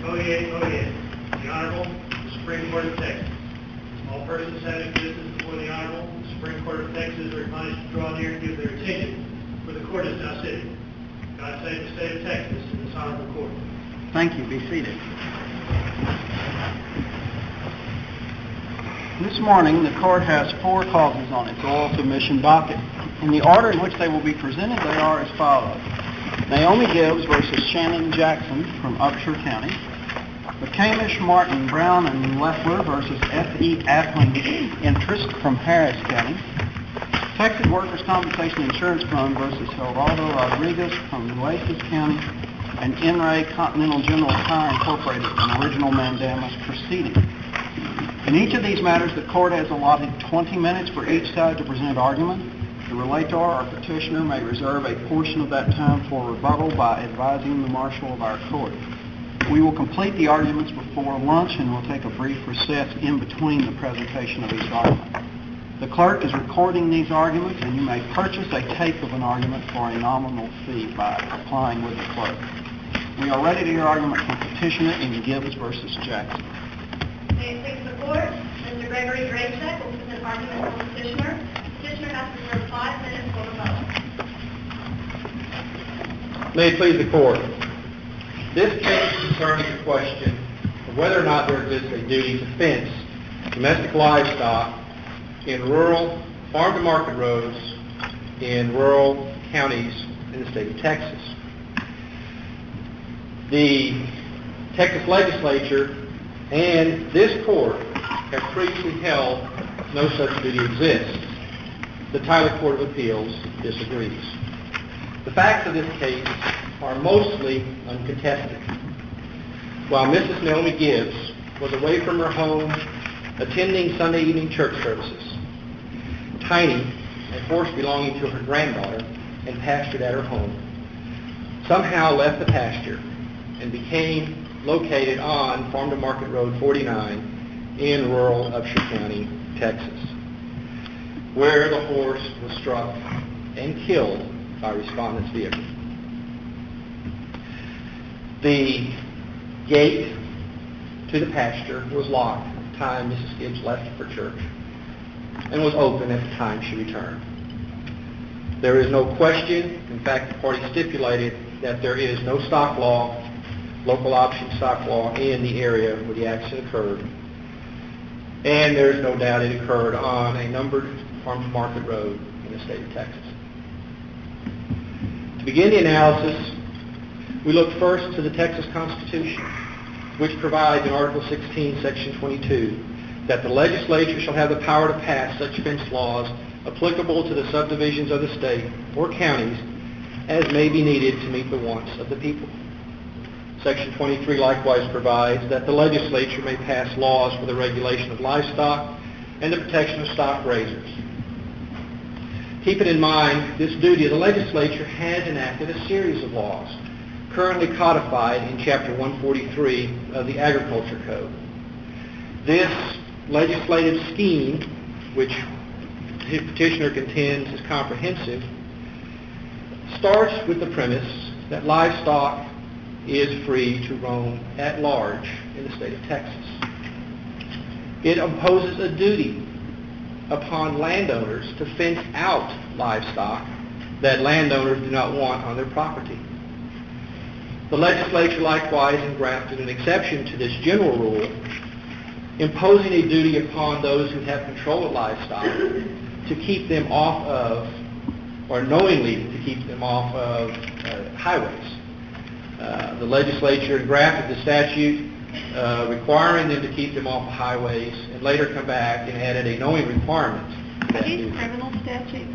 Oyez, oyez. The Honorable Supreme Court of Texas. All persons having business before the Honorable Supreme Court of Texas are admonished to draw near and give their attention, for the court is now sitting. God save the state of Texas and this honorable court. Thank you. Be seated. This morning, the court has 4 causes on its oral submission docket. In the order in which they will be presented, they are as follows. Naomi Gibbs versus Shannon Jackson from Upshur County. McCamish, Martin, Brown, and Leffler versus F.E. Appling Interest from Harris County. Texas Workers' Compensation Insurance Fund versus Geraldo Rodriguez from Nueces County. And NRA Continental General Tire Incorporated, an original mandamus proceeding. In each of these matters, the court has allotted 20 minutes for each side to present argument. The relator or petitioner may reserve a portion of that time for rebuttal by advising the marshal of our court. We will complete the arguments before lunch and we'll take a brief recess in between the presentation of each argument. The clerk is recording these arguments and you may purchase a tape of an argument for a nominal fee by applying with the clerk. We are ready to hear argument from petitioner in Gibbs versus Jackson. May it please the court, Mr. Gregory Graycheck will present argument for petitioner. Petitioner has reserved 5 minutes for rebuttal. May it please the court. This case concerns the question of whether or not there exists a duty to fence domestic livestock in rural farm-to-market roads in rural counties in the state of Texas. The Texas legislature and this court have previously held no such duty exists. The Tyler Court of Appeals disagrees. The facts of this case are mostly uncontested. While Mrs. Naomi Gibbs was away from her home attending Sunday evening church services, Tiny, a horse belonging to her granddaughter and pastured at her home, somehow left the pasture and became located on Farm-to-Market Road 49 in rural Upshur County, Texas, where the horse was struck and killed by respondent's vehicle. The gate to the pasture was locked at the time Mrs. Gibbs left for church and was open at the time she returned. There is no question, in fact the party stipulated that there is no stock law, local option stock law in the area where the accident occurred, and there is no doubt it occurred on a numbered farm-to-market road in the state of Texas. To begin the analysis, we look first to the Texas Constitution, which provides in Article 16, Section 22, that the legislature shall have the power to pass such fence laws applicable to the subdivisions of the state or counties as may be needed to meet the wants of the people. Section 23 likewise provides that the legislature may pass laws for the regulation of livestock and the protection of stock raisers. Keeping in mind this duty, the legislature has enacted a series of laws currently codified in Chapter 143 of the Agriculture Code. This legislative scheme, which the petitioner contends is comprehensive, starts with the premise that livestock is free to roam at large in the state of Texas. It imposes a duty upon landowners to fence out livestock that landowners do not want on their property. The legislature likewise engrafted an exception to this general rule, imposing a duty upon those who have control of livestock to keep them off of, or knowingly to keep them off of highways. The legislature engrafted the statute requiring them to keep them off of highways and later come back and added a knowing requirement. Are these criminal statutes?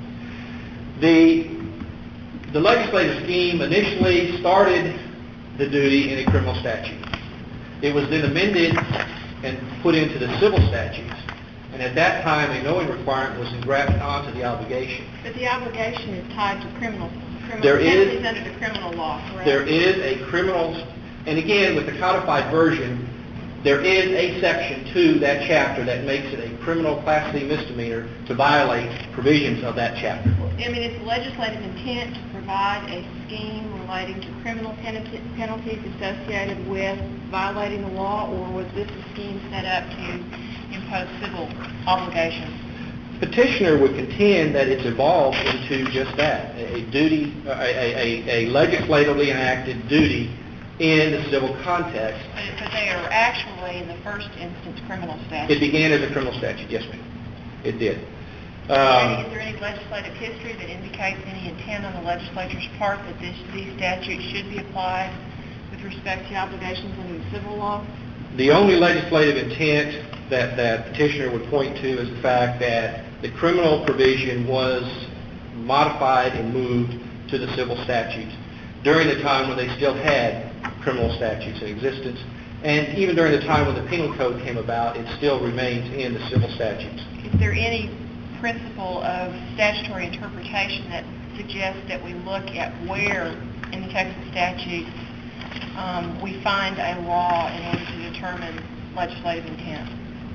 The legislative scheme initially started the duty in a criminal statute. It was then amended and put into the civil statutes. And at that time, a knowing requirement was engrafted onto the obligation. But the obligation is tied to criminal There is under the criminal law, correct? There is a criminal, and again, with the codified version, there is a section to that chapter that makes it a criminal Class C misdemeanor to violate provisions of that chapter. I mean, it's legislative intent to provide a scheme relating to criminal penalties associated with violating the law, or was this a scheme set up to impose civil obligations? Petitioner would contend that it's evolved into just that, a duty, a legislatively enacted duty in the civil context. But they are actually, in the first instance, criminal statutes. It began as a criminal statute, yes, ma'am. It did. Is there any legislative history that indicates any intent on the legislature's part that these statutes should be applied with respect to obligations under the civil law? The only legislative intent that petitioner would point to is the fact that the criminal provision was modified and moved to the civil statutes during the time when they still had criminal statutes in existence, and even during the time when the penal code came about, it still remains in the civil statutes. Is there any principle of statutory interpretation that suggests that we look at where in the Texas statutes we find a law in order to determine legislative intent?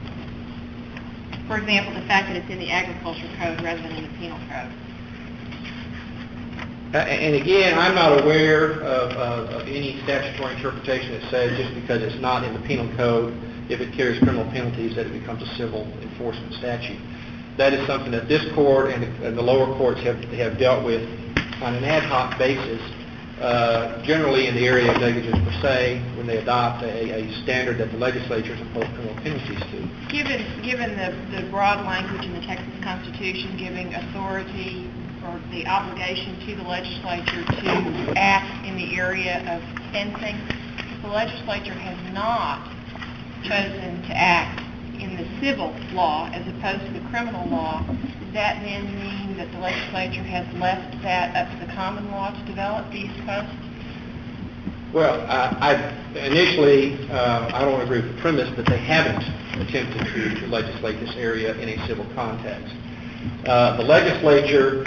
For example, the fact that it's in the agriculture code rather than in the penal code. And again, I'm not aware of any statutory interpretation that says just because it's not in the penal code, if it carries criminal penalties, that it becomes a civil enforcement statute. That is something that this court and the lower courts have dealt with on an ad hoc basis, generally in the area of negligence per se, when they adopt a standard that the legislature has imposed criminal penalties to. Given the broad language in the Texas Constitution giving authority or the obligation to the legislature to act in the area of fencing, the legislature has not chosen to act in the civil law as opposed to the criminal law. Does that then mean that the legislature has left that up to the common law to develop the East Coast? Well, initially, I don't agree with the premise that they haven't attempted to legislate this area in a civil context. The legislature,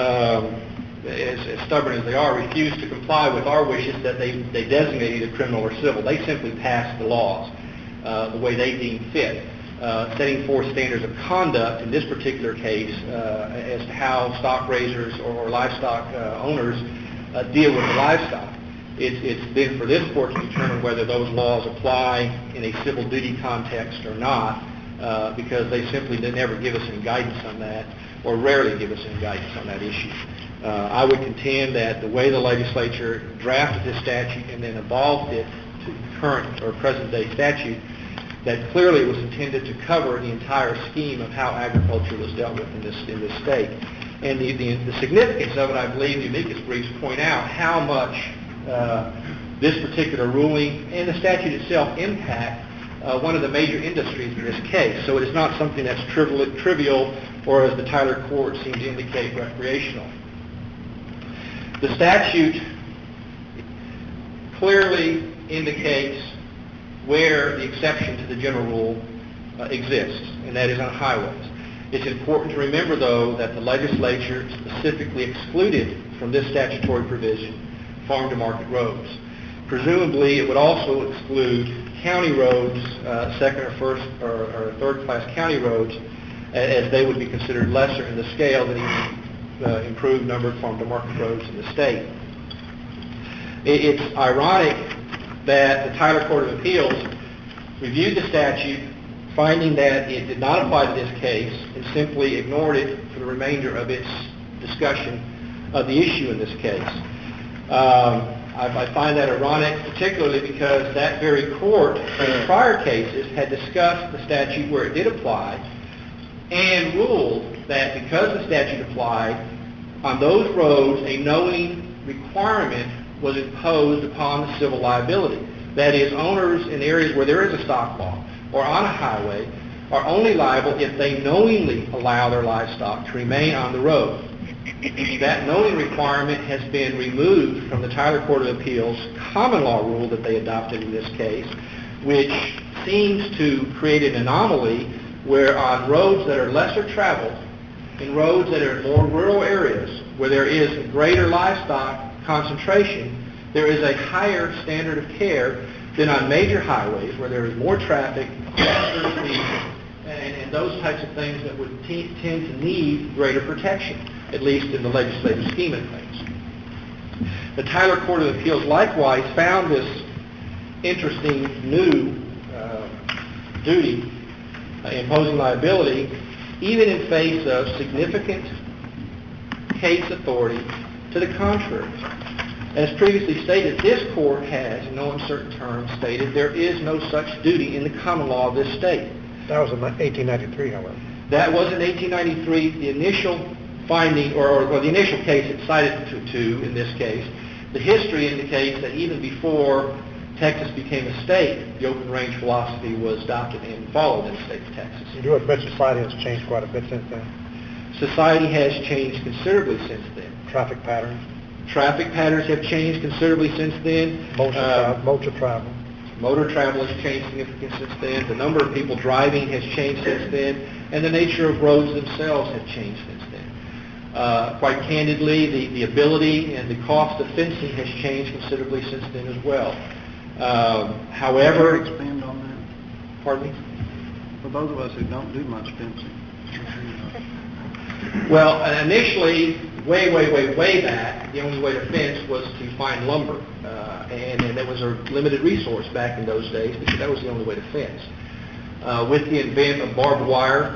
as stubborn as they are, refused to comply with our wishes that they designate either criminal or civil. They simply passed the laws the way they deem fit, setting forth standards of conduct in this particular case as to how stock raisers or livestock owners deal with the livestock. It's been for this court to determine whether those laws apply in a civil duty context or not, because they simply never give us any guidance on that, or rarely give us any guidance on that issue. I would contend that the way the legislature drafted this statute and then evolved it to current or present-day statute, that clearly it was intended to cover the entire scheme of how agriculture was dealt with in this state. And the significance of it, I believe, the amicus briefs point out how much this particular ruling and the statute itself impact one of the major industries in this case. So it is not something that's trivial or, as the Tyler court seemed to indicate, recreational. The statute clearly indicates where the exception to the general rule exists, and that is on highways. It's important to remember, though, that the legislature specifically excluded from this statutory provision farm-to-market roads. Presumably, it would also exclude county roads, second or first or third-class county roads, as they would be considered lesser in the scale than even improved numbered farm-to-market roads in the state. It's ironic that the Tyler Court of Appeals reviewed the statute, finding that it did not apply to this case, and simply ignored it for the remainder of its discussion of the issue in this case. I find that ironic, particularly because that very court, in prior cases, had discussed the statute where it did apply, and ruled that because the statute applied, on those roads, a knowing requirement was imposed upon the civil liability. That is, owners in areas where there is a stock law or on a highway are only liable if they knowingly allow their livestock to remain on the road. That knowing requirement has been removed from the Tyler Court of Appeals common law rule that they adopted in this case, which seems to create an anomaly where on roads that are lesser traveled, in roads that are in more rural areas where there is a greater livestock concentration, there is a higher standard of care than on major highways where there is more traffic, and those types of things that would tend to need greater protection, at least in the legislative scheme of things. The Tyler Court of Appeals likewise found this interesting new duty imposing liability even in face of significant case authority to the contrary. As previously stated, this court has, in no uncertain terms, stated there is no such duty in the common law of this state. That was in 1893, however. That was in 1893. The initial finding, or the initial case it cited to in this case, the history indicates that even before Texas became a state, the open range philosophy was adopted and followed in the state of Texas. You do admit society has changed quite a bit since then? Society has changed considerably since then. Traffic patterns? Traffic patterns have changed considerably since then. Motor travel? Motor travel has changed significantly since then. The number of people driving has changed since then. And the nature of roads themselves have changed since then. Quite candidly, the ability and the cost of fencing has changed considerably since then as well. However... Could you expand on that? Pardon me? For those of us who don't do much fencing. Well, initially, way back, the only way to fence was to find lumber. And that was a limited resource back in those days because that was the only way to fence. With the advent of barbed wire,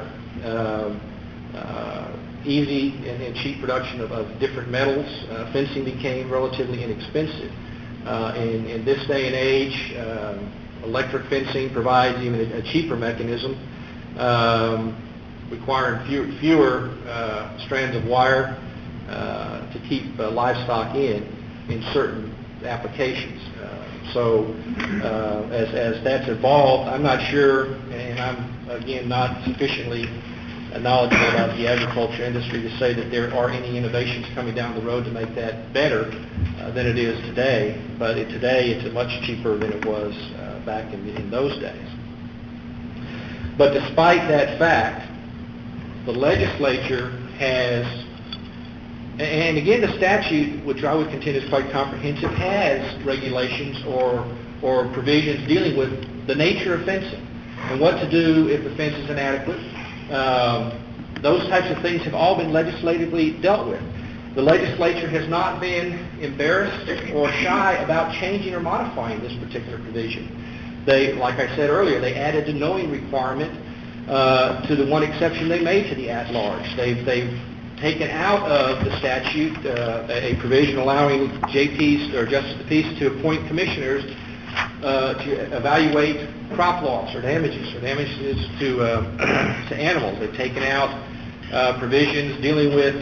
easy and cheap production of different metals, fencing became relatively inexpensive. In this day and age, electric fencing provides even a cheaper mechanism, requiring fewer strands of wire to keep livestock in certain applications. So as that's evolved, I'm not sure, and I'm again not sufficiently knowledgeable about the agriculture industry to say that there are any innovations coming down the road to make that better than it is today. But today it's much cheaper than it was back in those days. But despite that fact, the legislature has, and again the statute, which I would contend is quite comprehensive, has regulations or provisions dealing with the nature of fencing and what to do if the fence is inadequate. Those types of things have all been legislatively dealt with. The legislature has not been embarrassed or shy about changing or modifying this particular provision. They, like I said earlier, they added the knowing requirement to the one exception they made to the at-large. They've taken out of the statute a provision allowing JPs or justice of the peace to appoint commissioners to evaluate crop loss or damages to animals. They've taken out provisions dealing with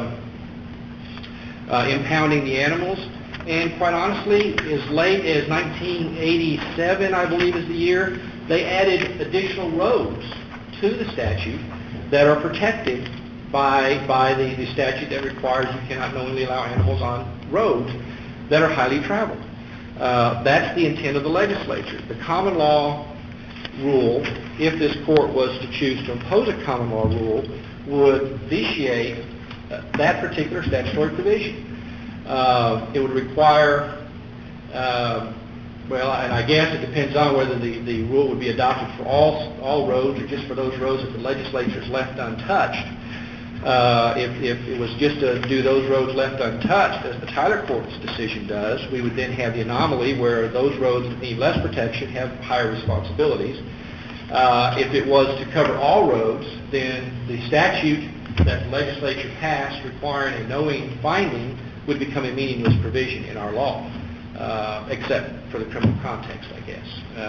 impounding the animals. And quite honestly, as late as 1987, I believe is the year, they added additional roads to the statute that are protected by the statute that requires you cannot knowingly allow animals on roads that are highly traveled. That's the intent of the legislature. The common law rule, if this court was to choose to impose a common law rule, would vitiate that particular statutory provision. It would require, well, and I guess it depends on whether the rule would be adopted for all roads or just for those roads that the legislature has left untouched. If it was just to do those roads left untouched, as the Tyler Court's decision does, we would then have the anomaly where those roads that need less protection have higher responsibilities. If it was to cover all roads, then the statute that the legislature passed requiring a knowing finding would become a meaningless provision in our law, except for the criminal context, I guess.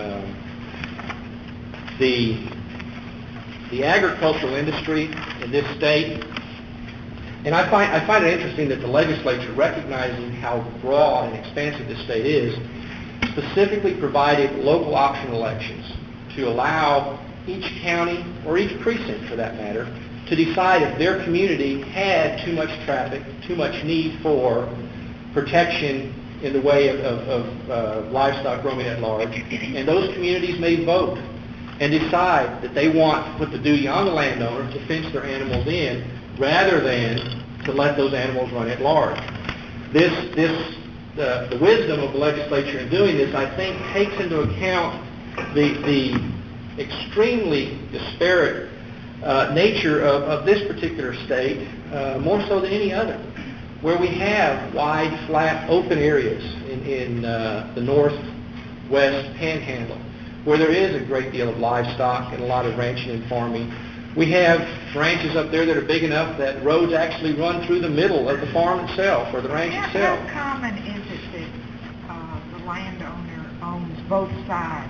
The agricultural industry in this state, and I find it interesting that the legislature, recognizing how broad and expansive this state is, specifically provided local option elections to allow each county, or each precinct for that matter, to decide if their community had too much traffic, too much need for protection in the way of livestock roaming at large. And those communities may vote and decide that they want to put the duty on the landowner to fence their animals in rather than to let those animals run at large. The wisdom of the legislature in doing this, I think, takes into account the extremely disparate nature of this particular state, more so than any other. Where we have wide, flat, open areas in the northwest panhandle, where there is a great deal of livestock and a lot of ranching and farming, we have ranches up there that are big enough that roads actually run through the middle of the farm itself or the ranch itself. How common is it that the landowner owns both sides?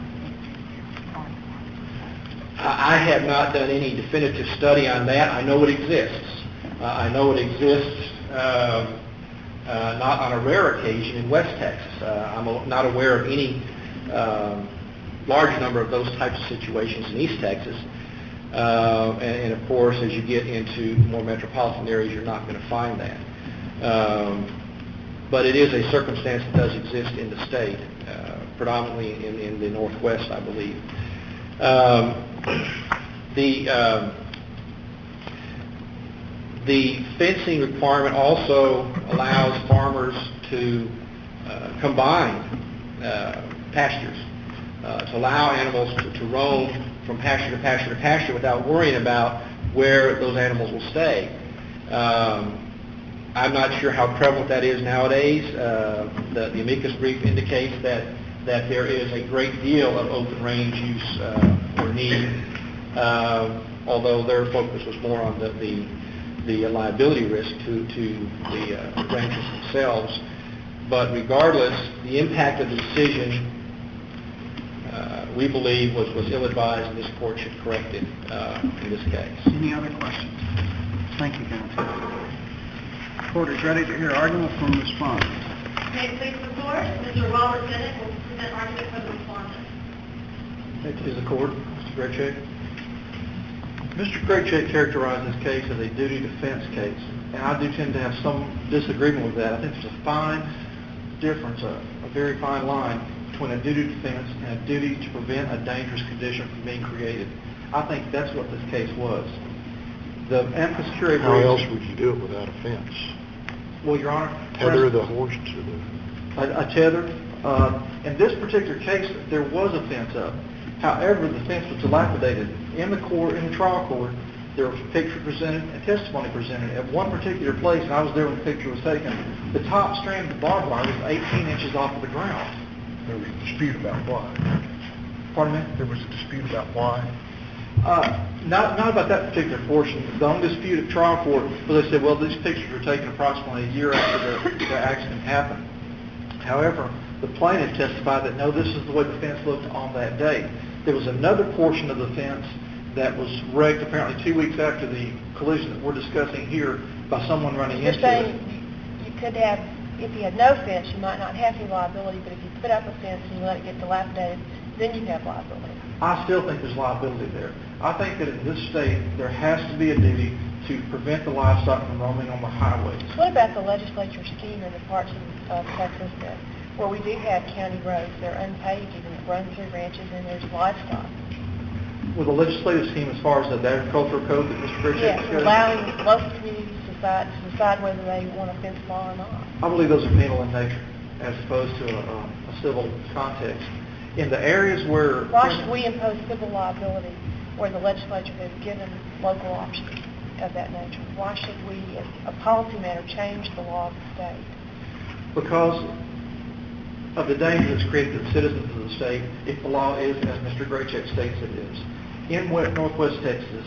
I have not done any definitive study on that. I know it exists. I know it exists not on a rare occasion in West Texas. I'm not aware of any large number of those types of situations in East Texas. And of course, as you get into more metropolitan areas, you're not going to find that. But it is a circumstance that does exist in the state, predominantly in the Northwest, I believe. The fencing requirement also allows farmers to combine pastures, to allow animals to roam from pasture to pasture to pasture without worrying about where those animals will stay. I'm not sure how prevalent that is nowadays. The amicus brief indicates that there is a great deal of open range use or need, although their focus was more on the liability risk to the ranchers themselves. But regardless, the impact of the decision, we believe, was ill-advised, and this court should correct it in this case. Any other questions? Thank you, counsel. The court is ready to hear argument from the respondent. May it please the court, Mr. Robert Bennett will present argument for the respondent. Thank you to the court. Mr. Graycheck. Mr. Graycheck characterized this case as a duty defense case, and I do tend to have some disagreement with that. I think there's a fine difference, a very fine line between a duty defense and a duty to prevent a dangerous condition from being created. I think that's what this case was. The Amicus Curiae How else would you do it without a fence? Well, Your Honor, Tether the horse to the... A tether. In this particular case, there was a fence up. However, the fence was dilapidated. In the trial court, there was a picture presented and testimony presented. At one particular place, and I was there when the picture was taken, the top strand of the barbed wire was 18 inches off of the ground. There was a dispute about why. Pardon me? There was a dispute about why. Not about that particular portion. The only dispute at trial court was they said, well, these pictures were taken approximately a year after the accident happened. However, the plaintiff testified that, no, this is the way the fence looked on that day. There was another portion of the fence that was wrecked apparently 2 weeks after the collision that we're discussing here by someone running You're into it. saying you could have, if you had no fence, you might not have any liability, but if you put up a fence and you let it get dilapidated, then you have liability. I still think there's liability there. I think that in this state, there has to be a duty to prevent the livestock from roaming on the highways. What about the legislature's scheme in the parts of Texas where we do have county roads, they're unpaved, and run through ranches, and there's livestock? With the legislative scheme as far as the agricultural code that Mr. Bridges Yes, discussed? allowing local communities to decide whether they want a fence law or not. I believe those are penal in nature as opposed to a civil context. In the areas where... Why should we impose civil liability where the legislature has given local options of that nature? Why should we, as a policy matter, change the law of the state? Because of the danger that's created to the citizens of the state if the law is, as Mr. Graycheck states it is. In northwest Texas,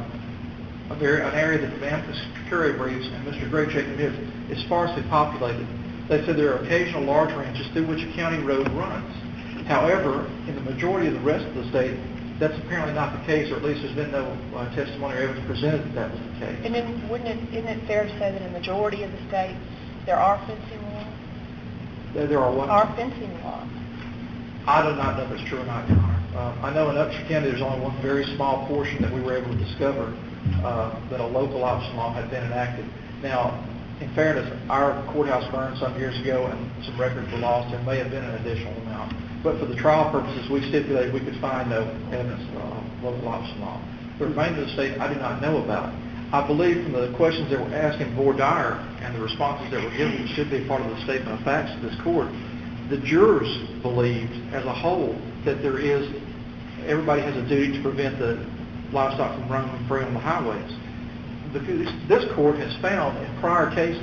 an area that the Amicus Curiae briefs and Mr. Graycheck admits is sparsely populated. They said there are occasional large ranches through which a county road runs. However, in the majority of the rest of the state, that's apparently not the case, or at least there's been no testimony or evidence presented that that was the case. And then, isn't it fair to say that in the majority of the states, there are fencing laws? There are what? Are fencing laws. I do not know if it's true or not, Your Honor. I know in Upshur County there's only one very small portion that we were able to discover that a local option law had been enacted. Now, in fairness, our courthouse burned some years ago and some records were lost. There may have been an additional amount. But for the trial purposes, we stipulated we could find no evidence of local option law. The remainder of the state I do not know about. I believe from the questions that were asked in voir dire and the responses that were given, which should be a part of the statement of facts of this court, the jurors believed as a whole that everybody has a duty to prevent the livestock from roaming free on the highways. This court has found in prior cases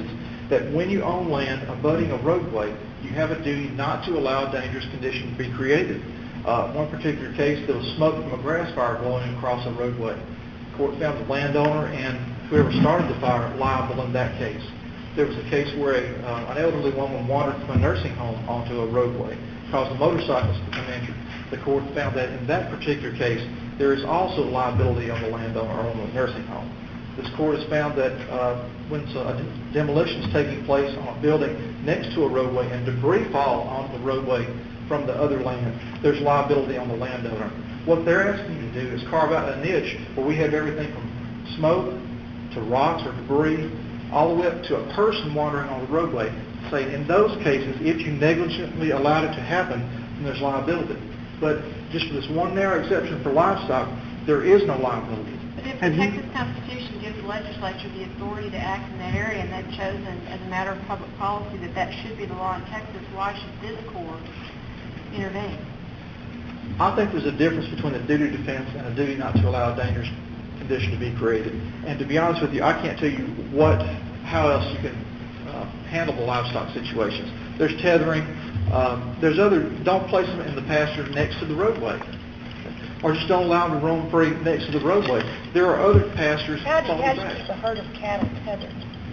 that when you own land abutting a roadway, you have a duty not to allow a dangerous condition to be created. One particular case, there was smoke from a grass fire blowing across a roadway. The court found the landowner and whoever started the fire liable in that case. There was a case where an elderly woman wandered from a nursing home onto a roadway, caused a motorcyclist to become injured. The court found that in that particular case, there is also liability on the landowner or on the nursing home. This court has found that when a demolition is taking place on a building next to a roadway and debris fall onto the roadway from the other land, there's liability on the landowner. What they're asking you to do is carve out a niche where we have everything from smoke to rocks or debris, all the way up to a person wandering on the roadway. Say in those cases, if you negligently allowed it to happen, then there's liability. But just for this one narrow exception for livestock, there is no liability. But if the Texas Constitution gives the legislature the authority to act in that area, and they've chosen as a matter of public policy that that should be the law in Texas, why should this court intervene? I think there's a difference between a duty to defense and a duty not to allow a dangerous condition to be created. And to be honest with you, I can't tell you how else you can handle the livestock situations. There's tethering. There's don't place them in the pasture next to the roadway. Or just don't allow them to roam free next to the roadway. There are other pastures How do you back. keep a herd of cattle tethered?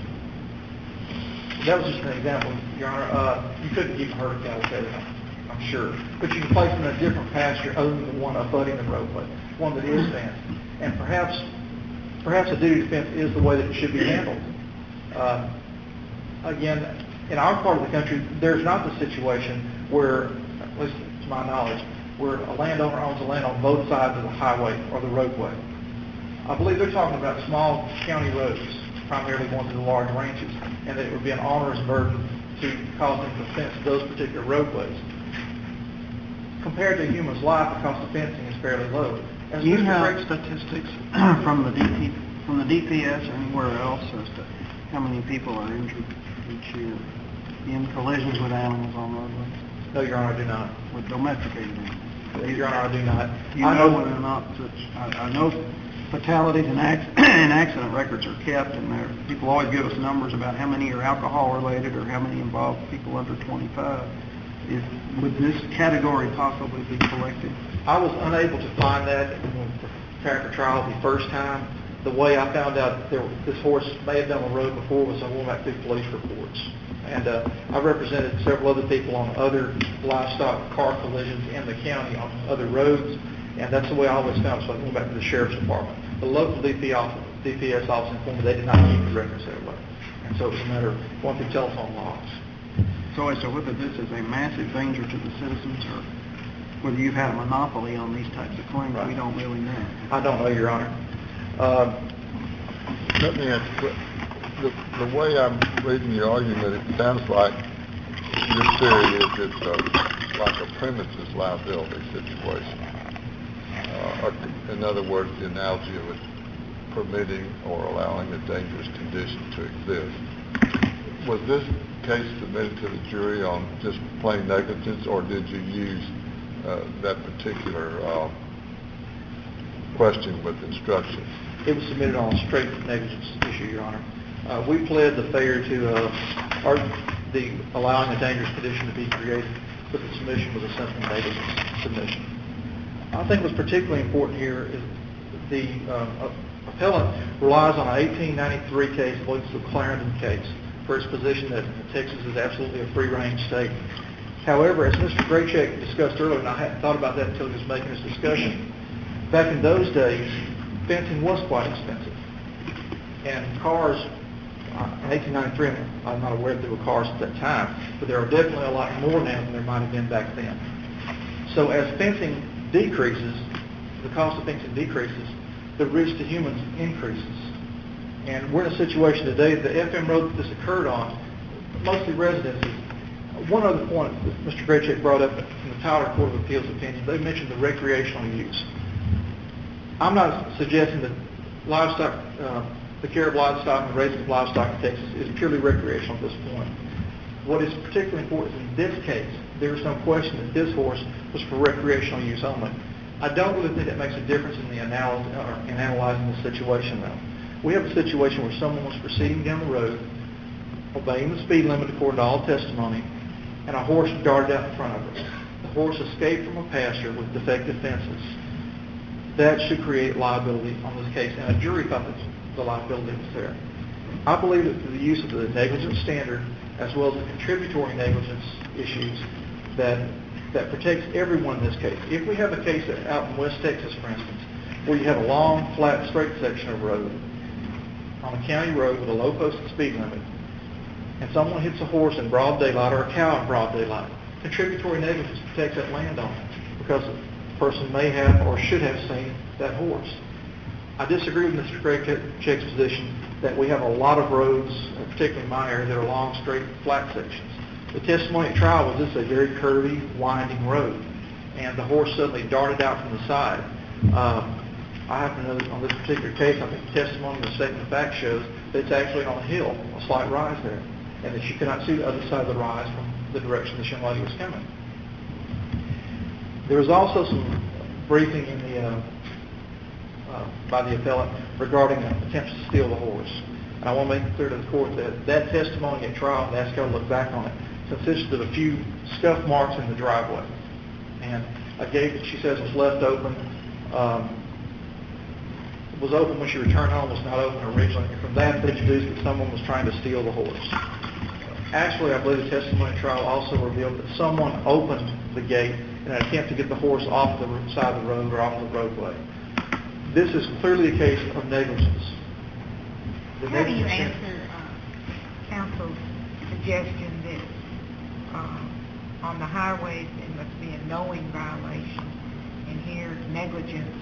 That was just an example, Your Honor. You couldn't keep a herd of cattle tethered, I'm sure. But you can place them in a different pasture other than the one abutting the roadway, one that is fenced. And perhaps a duty to defense is the way that it should be handled. Again, in our part of the country, there's not the situation where, at least to my knowledge, where a landowner owns the land on both sides of the highway or the roadway. I believe they're talking about small county roads, primarily ones of the large ranches, and that it would be an onerous burden to cause them to fence those particular roadways. Compared to a human's life, the cost of fencing is fairly low. Do you have statistics from the DPS or anywhere else as to how many people are injured each year in collisions with animals on roadways? No, Your Honor, I do not. With domesticated animals? Your Honor, I do not. You know whether or not I know fatalities and accident records are kept, and people always give us numbers about how many are alcohol related or how many involve people under 25. Would this category possibly be collected? I was unable to find that when preparing for trial the first time. The way I found out this horse may have been on the road before was I went back through police reports. And I represented several other people on other livestock car collisions in the county on other roads, and that's the way I always found it, so I went back to the Sheriff's Department. The local DPS office informed me they did not keep the records that way. And so it was a matter of going through telephone logs. So as to whether this is a massive danger to the citizens or whether you've had a monopoly on these types of claims, we don't really know. I don't know, Your Honor. Let me ask you, the way I'm reading your argument, it sounds like your theory is it's like a premises liability situation. In other words, the analogy of it permitting or allowing a dangerous condition to exist. Was this case submitted to the jury on just plain negligence, or did you use that particular question with instructions? It was submitted on a straight negligence issue, Your Honor. We pled the failure to, or the allowing a dangerous condition to be created, but the submission was a simple negligence submission. I think what's particularly important here is the appellant relies on an 1893 case, I believe it's the Clarendon case, for its position that Texas is absolutely a free-range state. However, as Mr. Graycheck discussed earlier, and I hadn't thought about that until he was making his discussion, back in those days, fencing was quite expensive. And cars, in 1893, I'm not aware that there were cars at that time, but there are definitely a lot more now than there might have been back then. So as fencing decreases, the cost of fencing decreases, the risk to humans increases. And we're in a situation today, the FM road that this occurred on, mostly residences. One other point that Mr. Graycheck brought up in the Tyler Court of Appeals opinion, they mentioned the recreational use. I'm not suggesting that livestock, the care of livestock and the raising of livestock in Texas is purely recreational at this point. What is particularly important in this case, there is no question that this horse was for recreational use only. I don't really think that makes a difference in in analyzing the situation, though. We have a situation where someone was proceeding down the road, obeying the speed limit according to all testimony, and a horse darted out in front of her. The horse escaped from a pasture with defective fences. That should create liability on this case, and a jury thought that the liability was there. I believe that through the use of the negligence standard, as well as the contributory negligence issues, that protects everyone in this case. If we have a case out in West Texas, for instance, where you have a long, flat, straight section of road on a county road with a low posted speed limit, and someone hits a horse in broad daylight or a cow in broad daylight, contributory negligence protects that landowner because the person may have or should have seen that horse. I disagree with Mr. Graycheck's position that we have a lot of roads, particularly in my area, that are long, straight, flat sections. The testimony at trial was this is a very curvy, winding road, and the horse suddenly darted out from the side. I happen to know on this particular case, I think the testimony, the statement of fact shows that it's actually on a hill, a slight rise there, and that you cannot see the other side of the rise from the direction this young lady was coming. There was also some briefing in the by the appellant regarding attempts to steal the horse. And I want to make it clear to the court that that testimony at trial, and ask y'all to look back on it, consisted of a few scuff marks in the driveway. And a gate that she says was left open, was open when she returned home, was not open originally. And from that, they deduced that someone was trying to steal the horse. Actually, I believe the testimony at trial also revealed that someone opened the gate in an attempt to get the horse off the side of the road or off the roadway. This is clearly a case of negligence. How do you answer counsel's suggestion that on the highways it must be a knowing violation, and here negligence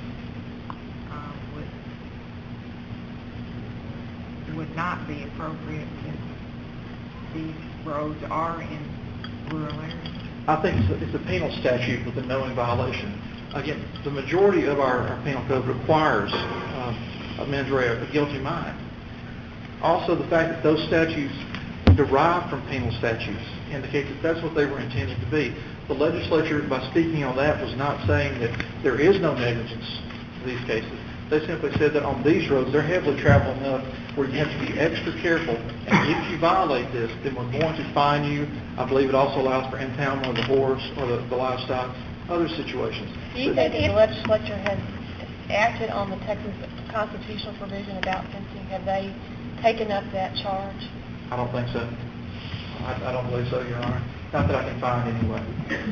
would not be appropriate since these roads are in rural areas? I think it's a penal statute with a knowing violation. Again, the majority of our penal code requires a mens rea, a guilty mind. Also, the fact that those statutes derive from penal statutes indicate that that's what they were intended to be. The legislature, by speaking on that, was not saying that there is no negligence in these cases. They simply said that on these roads, they're heavily traveled enough where you have to be extra careful. And if you violate this, then we're going to fine you. I believe it also allows for impoundment of the horse or the livestock, other situations. Do you think the legislature has acted on the Texas constitutional provision about fencing? Have they taken up that charge? I don't think so. I don't believe so, Your Honor. Not that I can find anyway.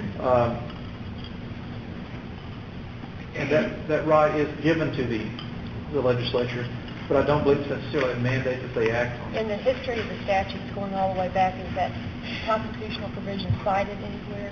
And that right is given to the legislature, but I don't believe it's necessarily a mandate that they act on. In the history of the statutes going all the way back, is that constitutional provision cited anywhere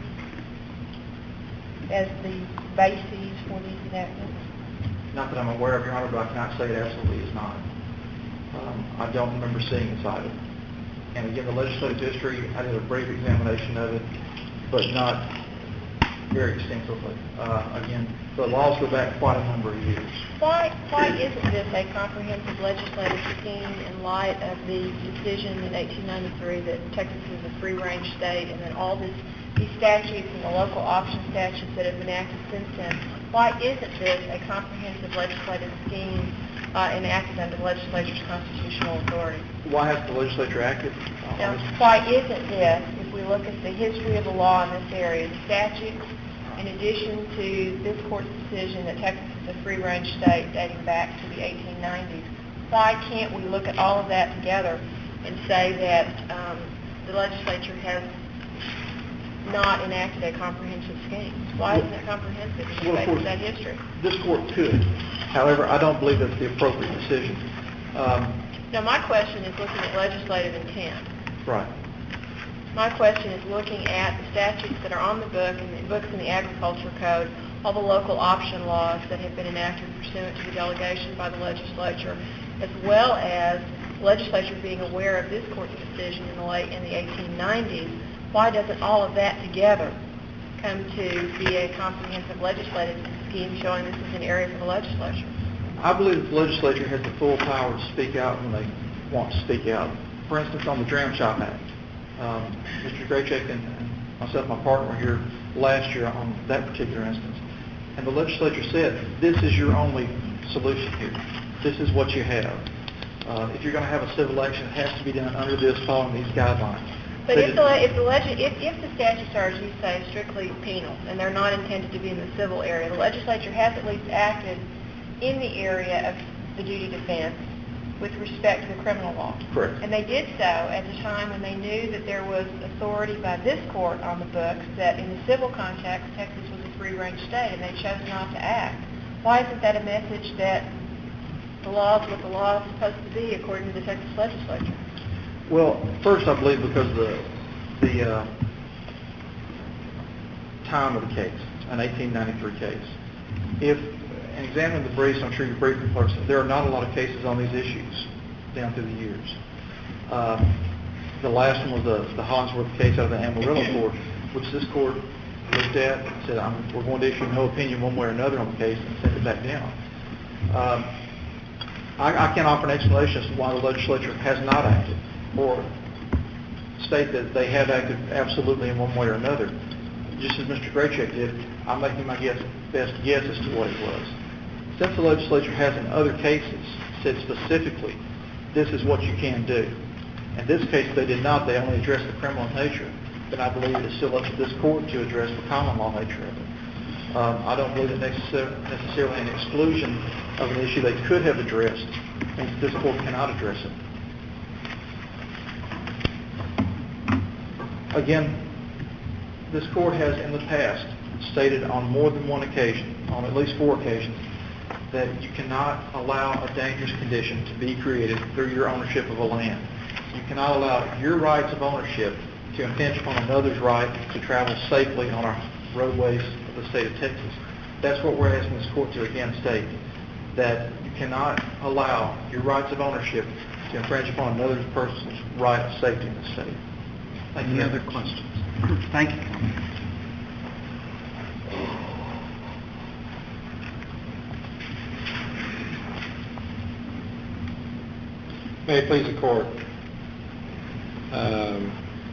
as the bases for these enactments? Not that I'm aware of, Your Honor, but I cannot say it absolutely is not. I don't remember seeing it cited. And again, the legislative history, I did a brief examination of it, but not very extensively. Again, the laws go back quite a number of years. Why isn't this a comprehensive legislative scheme in light of the decision in 1893 that Texas is a free-range state, and then all these statutes and the local option statutes that have been enacted since then? Why isn't this a comprehensive legislative scheme enacted under the legislature's constitutional authority? Why has the legislature acted on Now, this? why isn't this, if we look at the history of the law in this area, the statutes, in addition to this court's decision that Texas is a free-range state dating back to the 1890s, why can't we look at all of that together and say that the legislature has not enacted a comprehensive scheme? Why isn't it comprehensive in the face of that history? This court could. However, I don't believe that's the appropriate decision. Now, my question is looking at legislative intent. Right. My question is looking at the statutes that are on the book and the books in the Agriculture Code, all the local option laws that have been enacted pursuant to the delegation by the legislature, as well as the legislature being aware of this court's decision in the 1890s. Why doesn't all of that together come to be a comprehensive legislative scheme showing this is an area for the legislature? I believe the legislature has the full power to speak out when they want to speak out. For instance, on the Dram Shop Act, Mr. Graycheck and myself, my partner, were here last year on that particular instance. And the legislature said, this is your only solution here. This is what you have. If you're going to have a civil election, it has to be done under this, following these guidelines. But if the statutes are, as you say, strictly penal, and they're not intended to be in the civil area, the legislature has at least acted in the area of the duty defense with respect to the criminal law. Correct. And they did so at a time when they knew that there was authority by this court on the books that in the civil context, Texas was a free-range state, and they chose not to act. Why isn't that a message that the law is what the law is supposed to be according to the Texas legislature? Well, first, I believe because of the time of the case, an 1893 case. If and examining the briefs, I'm sure your briefing clerks, there are not a lot of cases on these issues down through the years. The last one was the Hollingsworth case out of the Amarillo court, which this court looked at and said, we're going to issue no opinion one way or another on the case, and sent it back down. I can't offer an explanation as to why the legislature has not acted, or state that they have acted absolutely in one way or another. Just as Mr. Graycheck did, I'm making my best guess as to what it was. Since the legislature has in other cases said specifically, this is what you can do. In this case, they did not. They only addressed the criminal nature. Then I believe it is still up to this court to address the common law nature of it. I don't believe that necessarily an exclusion of an issue they could have addressed means this court cannot address it. Again, this court has in the past stated on more than one occasion, on at least 4 occasions, that you cannot allow a dangerous condition to be created through your ownership of a land. You cannot allow your rights of ownership to impinge upon another's right to travel safely on our roadways of the state of Texas. That's what we're asking this court to again state, that you cannot allow your rights of ownership to infringe upon another person's right of safety in the state. Any other questions? Thank you. May it please the court. A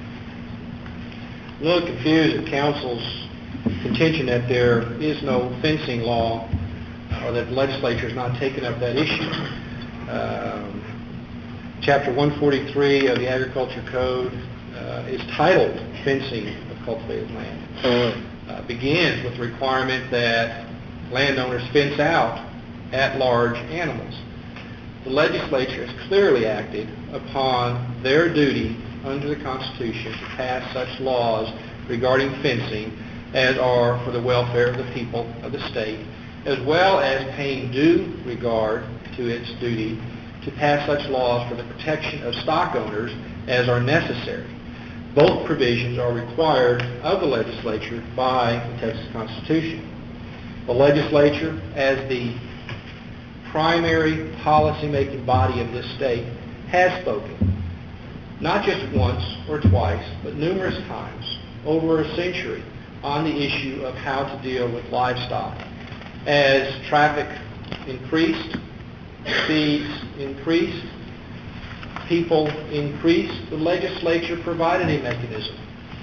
little confused at counsel's contention that there is no fencing law, or that the legislature has not taken up that issue. Chapter 143 of the Agriculture Code is titled Fencing of Cultivated Land. Begins with the requirement that landowners fence out at-large animals. The legislature has clearly acted upon their duty under the Constitution to pass such laws regarding fencing as are for the welfare of the people of the state, as well as paying due regard to its duty to pass such laws for the protection of stock owners as are necessary. Both provisions are required of the legislature by the Texas Constitution. The legislature, as the primary policy-making body of this state, has spoken, not just once or twice, but numerous times over a century, on the issue of how to deal with livestock. As traffic increased, speeds increased, people increased, the legislature provided a mechanism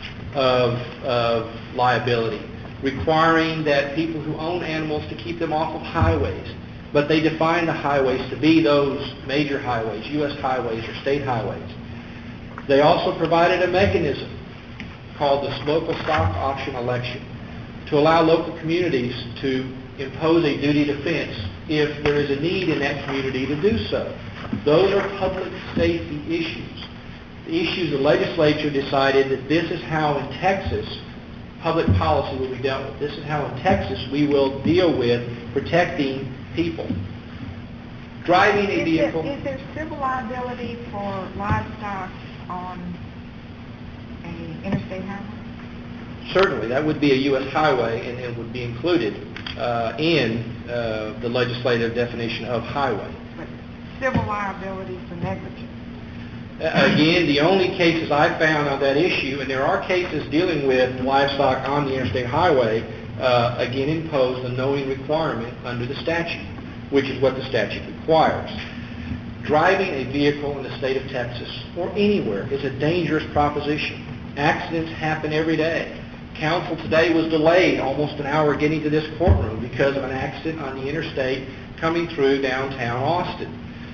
of liability, requiring that people who own animals to keep them off of highways. But they define the highways to be those major highways, U.S. highways or state highways. They also provided a mechanism called the local stock auction election to allow local communities to impose a duty to fence if there is a need in that community to do so. Those are public safety issues. The issues the legislature decided that this is how in Texas public policy will be dealt with. This is how in Texas we will deal with protecting people. Driving a vehicle... Is there civil liability for livestock on an interstate highway? Certainly, that would be a U.S. highway, and it would be included in the legislative definition of highway. But civil liability for negligence? Again, the only cases I found on that issue, and there are cases dealing with livestock on the interstate highway, again impose a knowing requirement under the statute, which is what the statute requires. Driving a vehicle in the state of Texas or anywhere is a dangerous proposition. Accidents happen every day. Counsel today was delayed almost an hour getting to this courtroom because of an accident on the interstate coming through downtown Austin.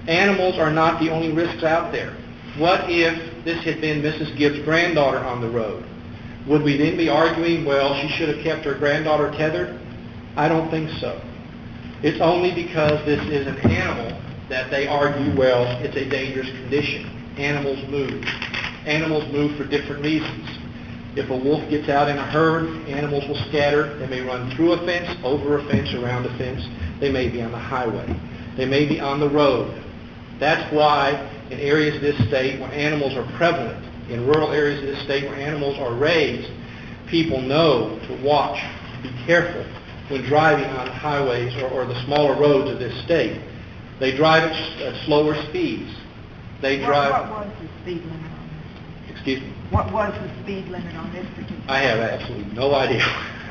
Animals are not the only risks out there. What if this had been Mrs. Gibbs' granddaughter on the road? Would we then be arguing, well, she should have kept her granddaughter tethered? I don't think so. It's only because this is an animal that they argue, well, it's a dangerous condition. Animals move. Animals move for different reasons. If a wolf gets out in a herd, animals will scatter. They may run through a fence, over a fence, around a fence. They may be on the highway. They may be on the road. That's why in areas of this state where animals are prevalent, in rural areas of this state where animals are raised, people know to watch, be careful when driving on highways or the smaller roads of this state. They drive at slower speeds. They drive... What was the speed limit on this? Excuse me? What was the speed limit on this particular? I have absolutely no idea.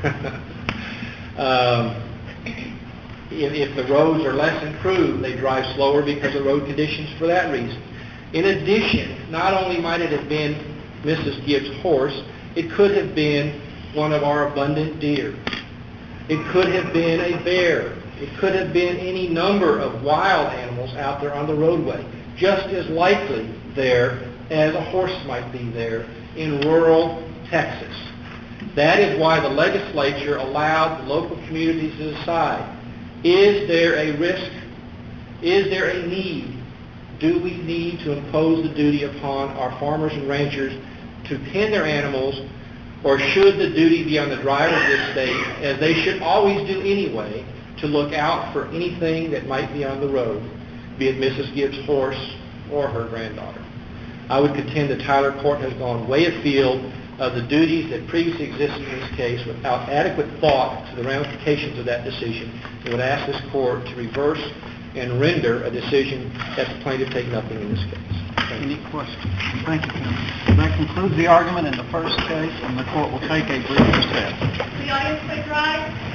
If the roads are less improved, they drive slower because of road conditions for that reason. In addition, not only might it have been Mrs. Gibbs' horse, it could have been one of our abundant deer. It could have been a bear. It could have been any number of wild animals out there on the roadway, just as likely there as a horse might be there in rural Texas. That is why the legislature allowed the local communities to decide, is there a risk? Is there a need? Do we need to impose the duty upon our farmers and ranchers to pen their animals, or should the duty be on the driver of this state, as they should always do anyway, to look out for anything that might be on the road, be it Mrs. Gibbs' horse or her granddaughter? I would contend the Tyler Court has gone way afield of the duties that previously existed in this case without adequate thought to the ramifications of that decision. It would ask this court to reverse and render a decision that the plaintiff take nothing in this case. Any questions? Thank you, Counsel. That concludes the argument in the first case, and the court will take a brief recess. The audience please rise.